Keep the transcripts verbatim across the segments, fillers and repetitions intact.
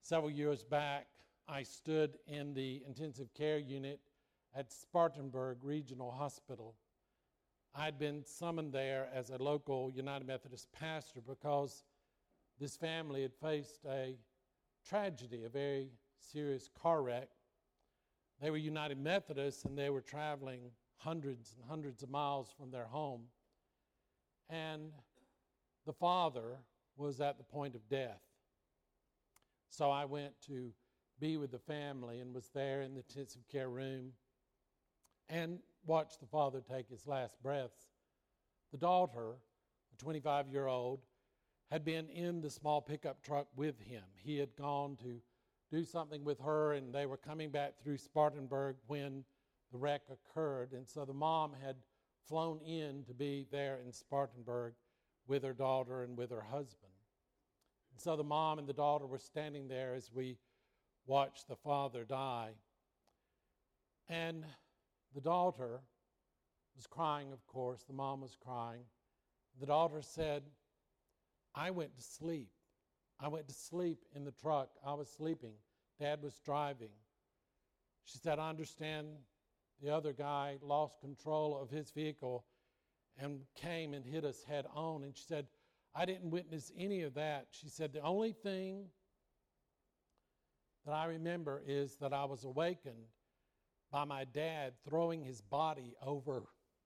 Several years back, I stood in the intensive care unit at Spartanburg Regional Hospital. I'd been summoned there as a local United Methodist pastor because this family had faced a tragedy, a very serious car wreck. They were United Methodists, and they were traveling hundreds and hundreds of miles from their home. And the father was at the point of death. So I went to be with the family and was there in the intensive care room and watched the father take his last breaths. The daughter, a twenty-five-year-old, had been in the small pickup truck with him. He had gone to do something with her, and they were coming back through Spartanburg when the wreck occurred. And so the mom had flown in to be there in Spartanburg with her daughter and with her husband. And so the mom and the daughter were standing there as we watched the father die. And the daughter was crying, of course. The mom was crying. The daughter said, I went to sleep. I went to sleep in the truck. I was sleeping. Dad was driving. She said, I understand the other guy lost control of his vehicle and came and hit us head on. And she said, I didn't witness any of that. She said, the only thing that I remember is that I was awakened by my dad throwing his body over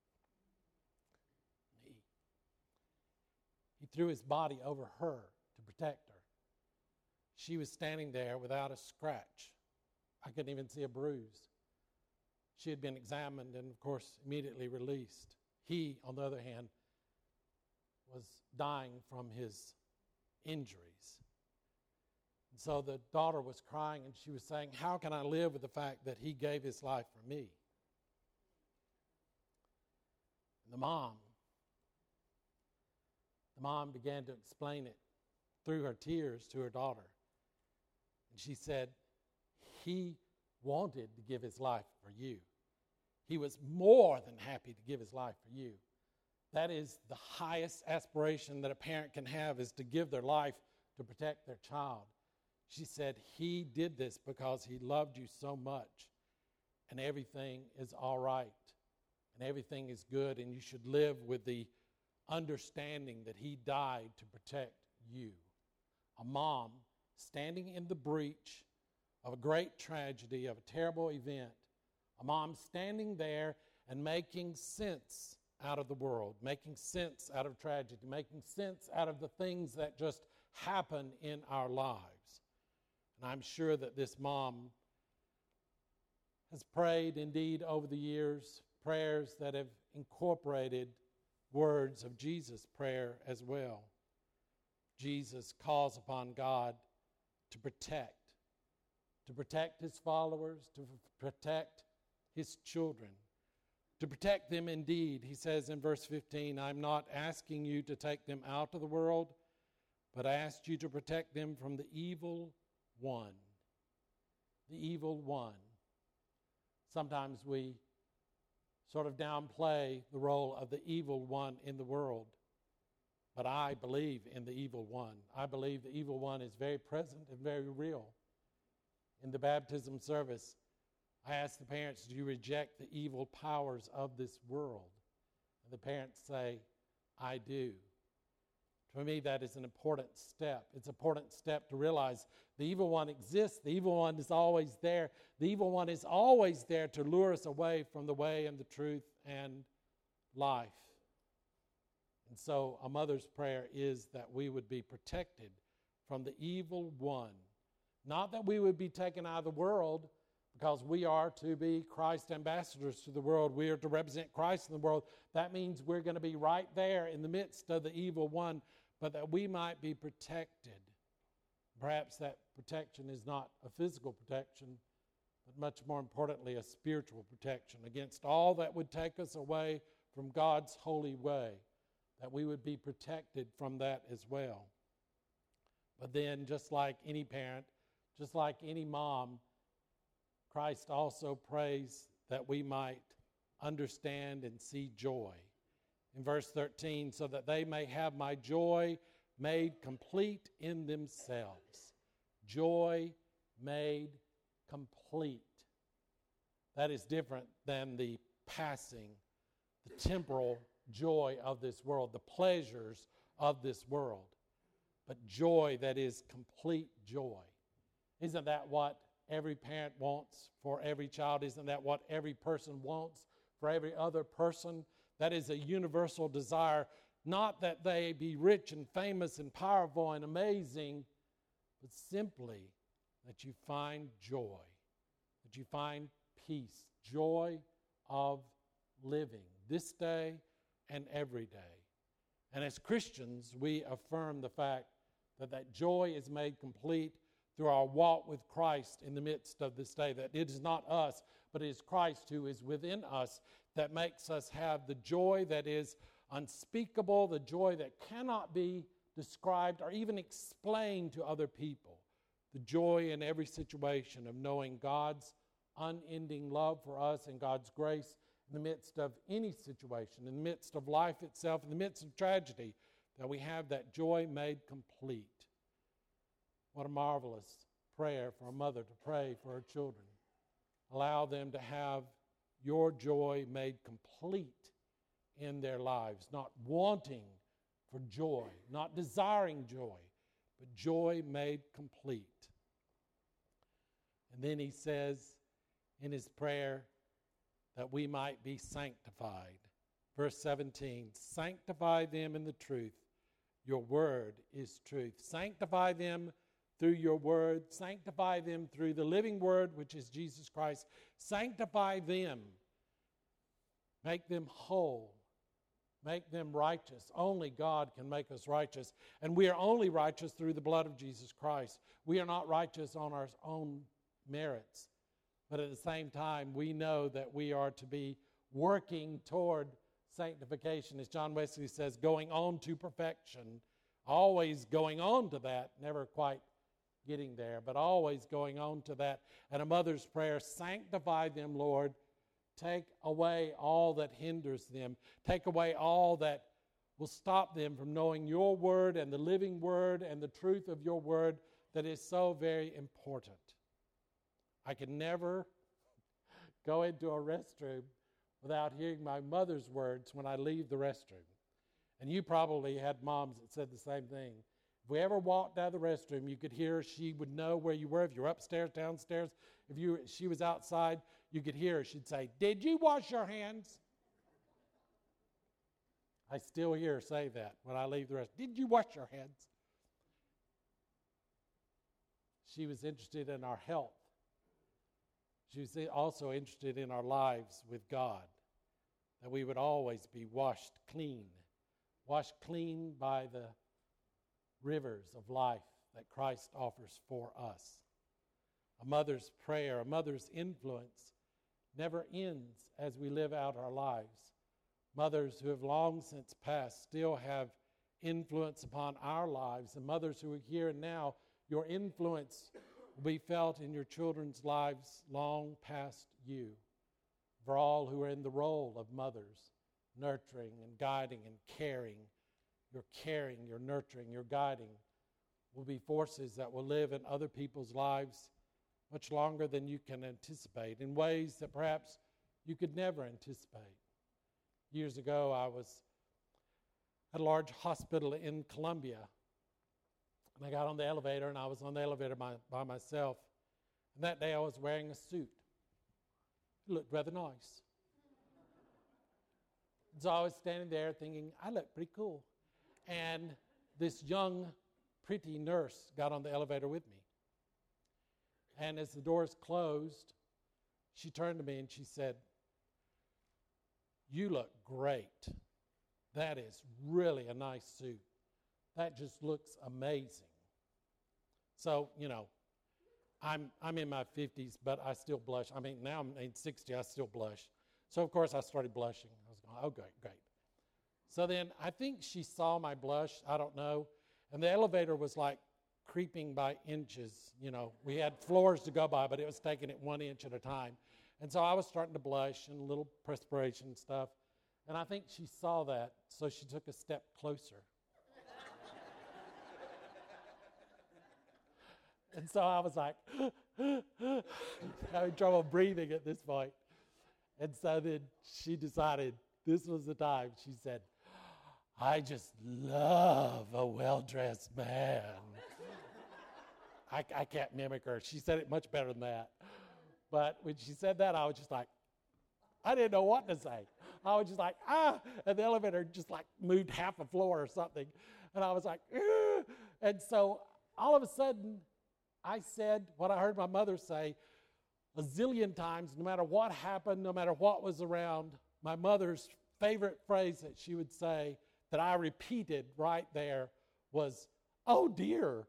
me. He threw his body over her to protect her. She was standing there without a scratch. I couldn't even see a bruise. She had been examined and, of course, immediately released. He, on the other hand, was dying from his injuries. And so the daughter was crying, and she was saying, how can I live with the fact that he gave his life for me? And the mom, the mom began to explain it through her tears to her daughter. And she said, he wanted to give his life for you. He was more than happy to give his life for you. That is the highest aspiration that a parent can have, is to give their life to protect their child. She said, he did this because he loved you so much, and everything is all right, and everything is good, and you should live with the understanding that he died to protect you. A mom standing in the breach of a great tragedy, of a terrible event, a mom standing there and making sense out of the world, making sense out of tragedy, making sense out of the things that just happen in our lives. And I'm sure that this mom has prayed, indeed, over the years, prayers that have incorporated words of Jesus' prayer as well. Jesus calls upon God to protect, to protect his followers, to protect his children, to protect them indeed. He says in verse fifteen, I'm not asking you to take them out of the world, but I asked you to protect them from the evil one. The evil one. Sometimes we sort of downplay the role of the evil one in the world. But I believe in the evil one. I believe the evil one is very present and very real. In the baptism service, I asked the parents, do you reject the evil powers of this world? And the parents say, I do. For me, that is an important step. It's an important step to realize the evil one exists. The evil one is always there. The evil one is always there to lure us away from the way and the truth and life. And so a mother's prayer is that we would be protected from the evil one. Not that we would be taken out of the world, because we are to be Christ ambassadors to the world. We are to represent Christ in the world. That means we're going to be right there in the midst of the evil one, but that we might be protected. Perhaps that protection is not a physical protection, but much more importantly, a spiritual protection against all that would take us away from God's holy way, that we would be protected from that as well. But then, just like any parent, just like any mom, Christ also prays that we might understand and see joy. In verse thirteen, so that they may have my joy made complete in themselves. joy made complete. That is different than the passing, the temporal joy of this world, the pleasures of this world, but joy that is complete joy. Isn't that what every parent wants for every child? Isn't that what every person wants for every other person? That is a universal desire, not that they be rich and famous and powerful and amazing, but simply that you find joy, that you find peace, joy of living this day and every day. And as Christians, we affirm the fact that that joy is made complete through our walk with Christ in the midst of this day, that it is not us, but it is Christ who is within us that makes us have the joy that is unspeakable, the joy that cannot be described or even explained to other people, the joy in every situation of knowing God's unending love for us and God's grace in the midst of any situation, in the midst of life itself, in the midst of tragedy, that we have that joy made complete. What a marvelous prayer for a mother to pray for her children. Allow them to have your joy made complete in their lives, not wanting for joy, not desiring joy, but joy made complete. And then he says in his prayer that we might be sanctified. Verse seventeen, sanctify them in the truth. Your word is truth. Sanctify them through your word. Sanctify them through the living word, which is Jesus Christ. Sanctify them. Make them whole. Make them righteous. Only God can make us righteous. And we are only righteous through the blood of Jesus Christ. We are not righteous on our own merits. But at the same time, we know that we are to be working toward sanctification. As John Wesley says, going on to perfection. Always going on to that. Never quite getting there, but always going on to that. And a mother's prayer, sanctify them, Lord. Take away all that hinders them. Take away all that will stop them from knowing your word and the living word and the truth of your word that is so very important. I can never go into a restroom without hearing my mother's words when I leave the restroom. And you probably had moms that said the same thing. If we ever walked out of the restroom, you could hear her. She would know where you were. If you were upstairs, downstairs, if you she was outside, you could hear her. She'd say, "Did you wash your hands?" I still hear her say that when I leave the restroom. "Did you wash your hands?" She was interested in our health. She was also interested in our lives with God, that we would always be washed clean, washed clean by the rivers of life that Christ offers for us. A mother's prayer, a mother's influence never ends as we live out our lives. Mothers who have long since passed still have influence upon our lives, and mothers who are here and now, your influence will be felt in your children's lives long past you. For all who are in the role of mothers, nurturing and guiding and caring, your caring, your nurturing, your guiding will be forces that will live in other people's lives much longer than you can anticipate, in ways that perhaps you could never anticipate. Years ago, I was at a large hospital in Columbia, and I got on the elevator, and I was on the elevator by, by myself. And that day, I was wearing a suit. It looked rather nice. So I was standing there thinking, I look pretty cool. And this young, pretty nurse got on the elevator with me. And as the doors closed, she turned to me and she said, "You look great. That is really a nice suit. That just looks amazing." So, you know, I'm I'm in my fifties, but I still blush. I mean, now I'm in sixty, I still blush. So, of course, I started blushing. I was going, oh, great, great. So then I think she saw my blush, I don't know, and the elevator was like creeping by inches. You know, we had floors to go by, but it was taking it one inch at a time. And so I was starting to blush and a little perspiration and stuff. And I think she saw that, so she took a step closer. And so I was like, having trouble breathing at this point. And so then she decided this was the time. She said, I just love a well-dressed man. I, I can't mimic her. She said it much better than that. But when she said that, I was just like, I didn't know what to say. I was just like, ah, and the elevator just like moved half a floor or something. And I was like, ah. And so all of a sudden, I said what I heard my mother say a zillion times, no matter what happened, no matter what was around. My mother's favorite phrase that she would say that I repeated right there was, oh dear.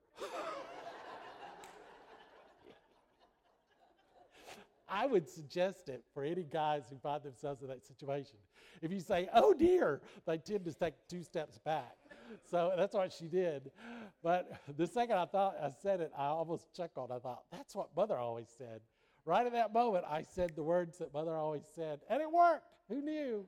I would suggest it for any guys who find themselves in that situation. If you say, oh dear, they tend to take two steps back. So that's what she did. But the second I thought I said it, I almost chuckled. I thought, that's what Mother always said. Right at that moment, I said the words that Mother always said, and it worked. Who knew?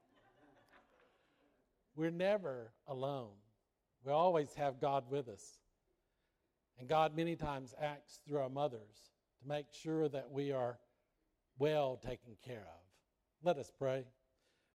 We're never alone. We always have God with us. And God many times acts through our mothers to make sure that we are well taken care of. Let us pray.